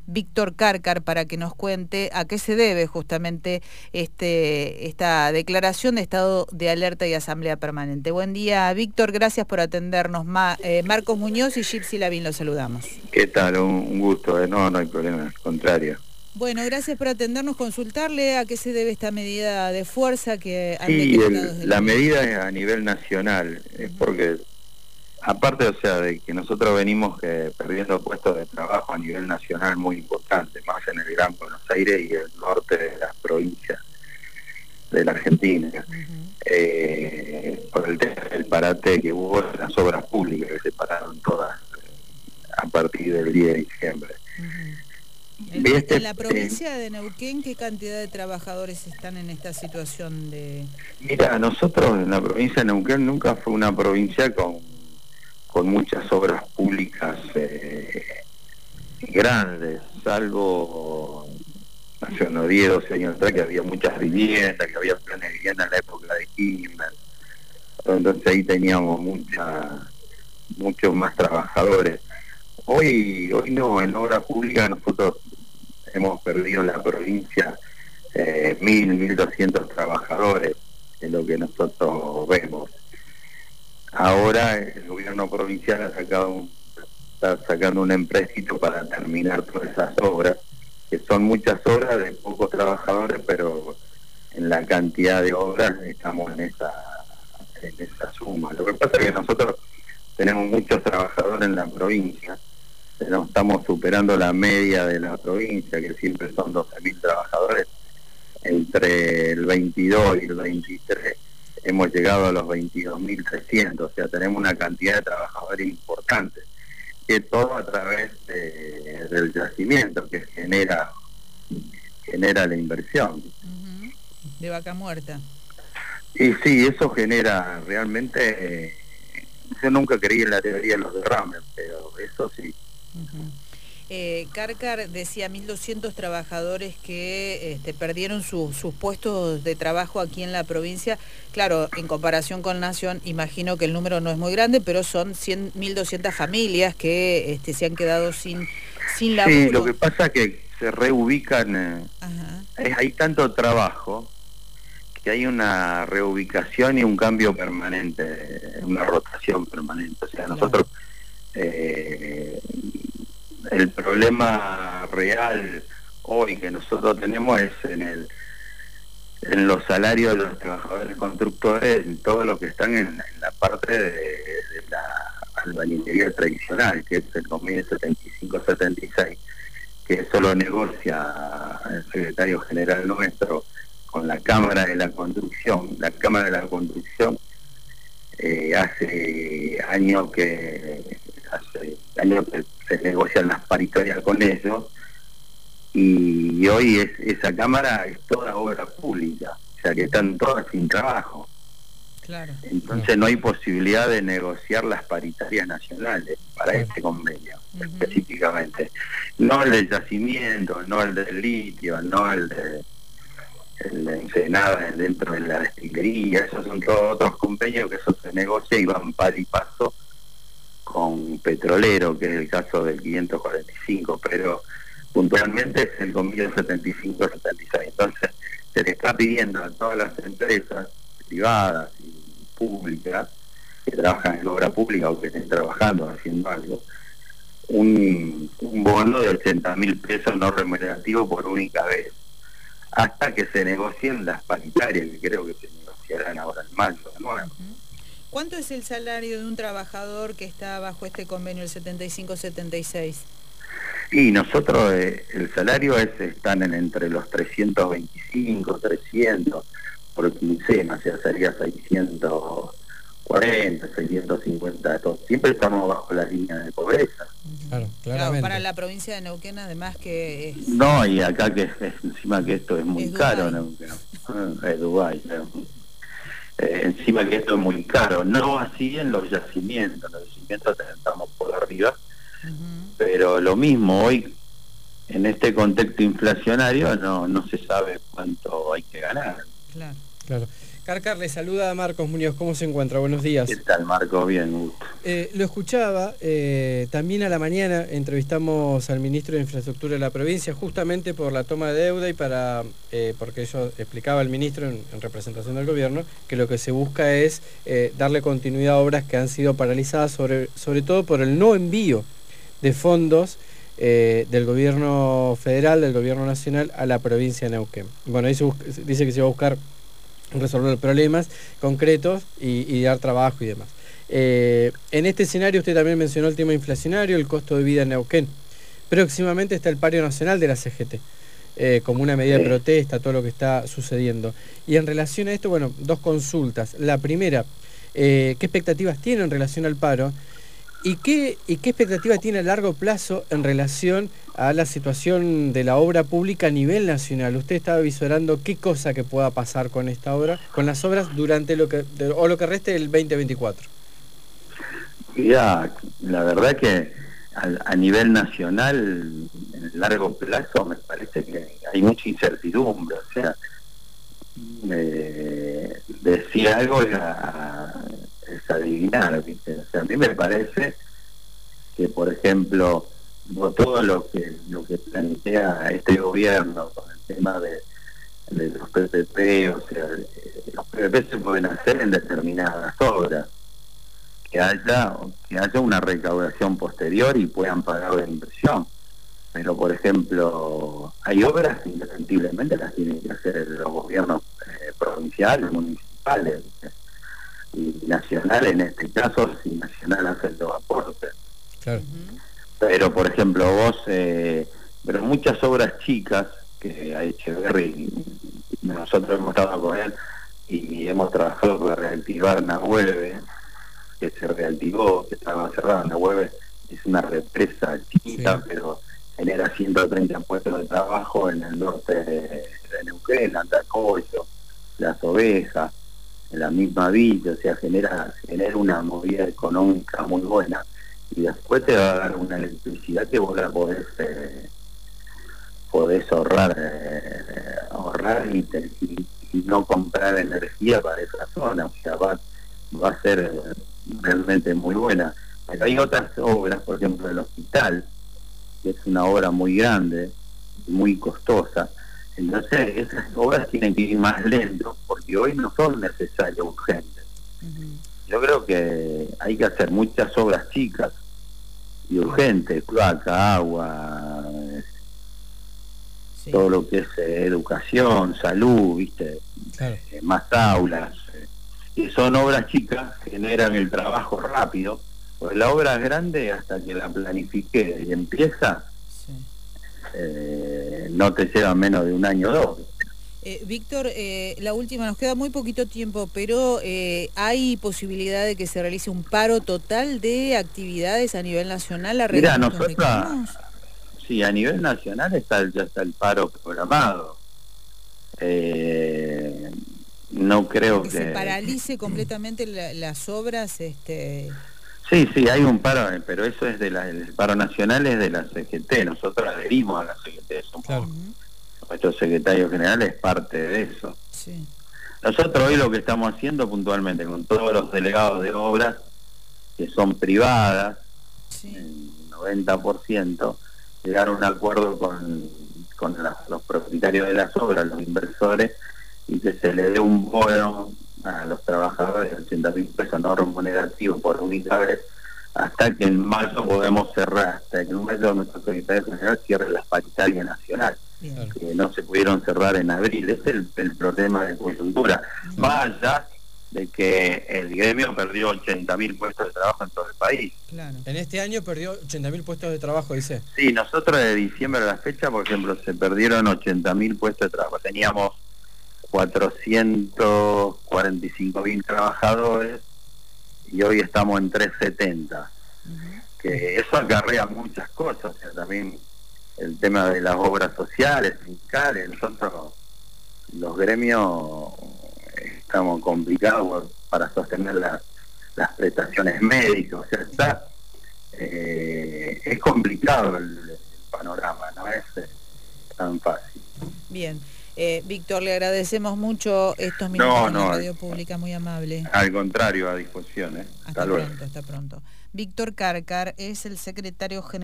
Víctor Cárcar, para que nos cuente a qué se debe justamente esta declaración de estado de alerta y asamblea permanente. Buen día, Víctor, gracias por atendernos. Marcos Muñoz y Gypsy Lavín los saludamos. ¿Qué tal? Un gusto, no hay problema, al contrario. Bueno, gracias por atendernos, consultarle a qué se debe esta medida de fuerza que han Sí, decretado desde la medida es a nivel nacional, es porque, aparte, o sea, de que nosotros venimos perdiendo puestos de trabajo a nivel nacional muy importante, más en el Gran Buenos Aires y el norte de las provincias de la Argentina, por el tema del parate que hubo en las obras públicas, que se pararon todas a partir del 10 de diciembre. En la provincia de Neuquén, ¿qué cantidad de trabajadores están en esta situación de...? Mira, nosotros en la provincia de Neuquén nunca fue una provincia con muchas obras públicas grandes, salvo hace unos 10, 12 años atrás, que había muchas viviendas, que había planes de vivienda en la época de Kirchner. Entonces ahí teníamos muchos más trabajadores. Hoy no, en obra pública nosotros hemos perdido en la provincia 1.200 trabajadores, es lo que nosotros vemos. Ahora el gobierno provincial está sacando un empréstito para terminar todas esas obras, que son muchas obras de pocos trabajadores, pero en la cantidad de obras estamos en esa suma. Lo que pasa es que nosotros tenemos muchos trabajadores en la provincia, pero estamos superando la media de la provincia, que siempre son 12.000 trabajadores. Entre el 22 y el 23 hemos llegado a los 22.300, o sea, tenemos una cantidad de trabajadores importante, que todo a través del yacimiento que genera la inversión. De Vaca Muerta. Y sí, eso genera realmente... yo nunca creí en la teoría de los derrames, pero eso sí. Cárcar decía 1.200 trabajadores que perdieron sus puestos de trabajo aquí en la provincia. Claro, en comparación con Nación, imagino que el número no es muy grande, pero son 1.200 familias que se han quedado sin laburo. Sí, lo que pasa es que se reubican, hay tanto trabajo que hay una reubicación y un cambio permanente, una rotación permanente. O sea, nosotros... el problema real hoy que nosotros tenemos es en los salarios de los trabajadores constructores, en todo lo que están en la parte de la albañilería tradicional, que es el convenio 75-76, que eso lo negocia el secretario general nuestro con la Cámara de la Construcción. La Cámara de la Construcción hace años que se negocian las paritarias con ellos, y hoy esa cámara es toda obra pública, o sea que están todas sin trabajo. Claro. Entonces no hay posibilidad de negociar las paritarias nacionales para este convenio específicamente, no el del yacimiento, no el del litio, no el de Ensenada dentro de la destilería. Esos son todos otros convenios que eso se negocia y van par y paso con Petrolero, que es el caso del 545, pero puntualmente es el convenio 75-76. Entonces se le está pidiendo a todas las empresas privadas y públicas que trabajan en obra pública o que estén trabajando haciendo algo, un bono de 80.000 pesos no remunerativo por única vez, hasta que se negocien las paritarias, que creo que se negociarán ahora en mayo de nuevo. ¿Cuánto es el salario de un trabajador que está bajo este convenio, el 75-76? Y nosotros, el salario están entre los 325, 300, por quincena, o sea, sería 640, 650, todo. Siempre estamos bajo la línea de pobreza. Claro, claramente. Claro, para la provincia de Neuquén, además que es... No, y acá que encima que esto es muy caro, Neuquén. Es Dubái, ¿no? Encima que esto es muy caro, no así en los yacimientos estamos por arriba, pero lo mismo hoy en este contexto inflacionario no se sabe cuánto hay que ganar. Claro. Carcar, le saluda a Marcos Muñoz, ¿cómo se encuentra? Buenos días. ¿Qué tal, Marco? Bien, gusto. Lo escuchaba, también a la mañana entrevistamos al ministro de Infraestructura de la provincia justamente por la toma de deuda y porque eso explicaba el ministro en representación del gobierno, que lo que se busca es darle continuidad a obras que han sido paralizadas, sobre todo por el no envío de fondos del gobierno federal, del gobierno nacional, a la provincia de Neuquén. Bueno, ahí dice que se va a buscar resolver problemas concretos y dar trabajo y demás. En este escenario usted también mencionó el tema inflacionario, el costo de vida en Neuquén. Próximamente está el paro nacional de la CGT, como una medida de protesta, todo lo que está sucediendo. Y en relación a esto, bueno, dos consultas. La primera, ¿qué expectativas tiene en relación al paro? ¿Y qué expectativa tiene a largo plazo en relación a la situación de la obra pública a nivel nacional? ¿Usted está visorando qué cosa que pueda pasar con esta obra, con las obras durante lo que reste del 2024? Ya, la verdad que a nivel nacional, en el largo plazo, me parece que hay mucha incertidumbre. O sea, decir algo es adivinar, ¿viste? O sea, a mí me parece que, por ejemplo, todo lo que plantea este gobierno con el tema de los PPP, o sea, los PPP se pueden hacer en determinadas obras, que haya una recaudación posterior y puedan pagar la inversión. Pero, por ejemplo, hay obras que indefectiblemente las tienen que hacer los gobiernos provinciales, municipales, ¿viste? Y Nacional, en este caso, si Nacional hace los aportes. Claro. Pero, por ejemplo, pero muchas obras chicas que ha hecho Echeverri, nosotros hemos estado con él y hemos trabajado para reactivar Nahuelve, que se reactivó, que estaba cerrada. Nahuelve es una represa chiquita, sí, pero genera 130 puestos de trabajo en el norte de Neuquén, Andacollo, Las Ovejas, en la misma villa. O sea, genera una movida económica muy buena, y después te va a dar una electricidad que vos la podés ahorrar y no comprar energía para esa zona. O sea, va a ser realmente muy buena. Pero hay otras obras, por ejemplo el hospital, que es una obra muy grande, muy costosa. Entonces esas obras tienen que ir más lento, porque hoy no son necesarias, urgentes. Yo creo que hay que hacer muchas obras chicas y urgentes, cloaca, agua, sí, todo lo que es educación, salud, ¿viste? Claro. Más aulas. Y son obras chicas, generan el trabajo rápido, pues la obra es grande, hasta que la planifique y empieza, sí, no te lleva menos de un año o dos. Víctor, la última, nos queda muy poquito tiempo, pero ¿hay posibilidad de que se realice un paro total de actividades a nivel nacional? Mira, nosotros, sí, a nivel nacional ya está el paro programado. No creo que se paralice completamente las obras. Sí, hay un paro, pero eso es el paro nacional es de la CGT. Nosotros adherimos a la CGT, somos nuestro secretario general es parte de eso. Sí. Nosotros hoy lo que estamos haciendo puntualmente con todos los delegados de obras que son privadas, sí, el 90%, llegar a un acuerdo con los propietarios de las obras, los inversores, y que se le dé un bono a los trabajadores de 80.000 pesos no remunerativos por única vez, hasta que en mayo podemos cerrar, hasta que en mayo nuestro secretario general cierre las paritarias nacional, que no se pudieron cerrar en abril. Ese es el problema de coyuntura. Más allá de que el gremio perdió 80.000 puestos de trabajo en todo el país. Claro. En este año perdió 80.000 puestos de trabajo, dice. Sí, nosotros de diciembre a la fecha, por ejemplo, se perdieron 80.000 puestos de trabajo. Teníamos 445.000 trabajadores y hoy estamos en 370. Que eso acarrea muchas cosas, o sea, también el tema de las obras sociales, sindicales. Nosotros, los gremios, estamos complicados para sostener las prestaciones médicas. O sea, es complicado el panorama, no es tan fácil. Bien. Víctor, le agradecemos mucho estos minutos en la radio pública, muy amable. Al contrario, a disposición. Hasta pronto, hasta pronto. Víctor Cárcar es el secretario general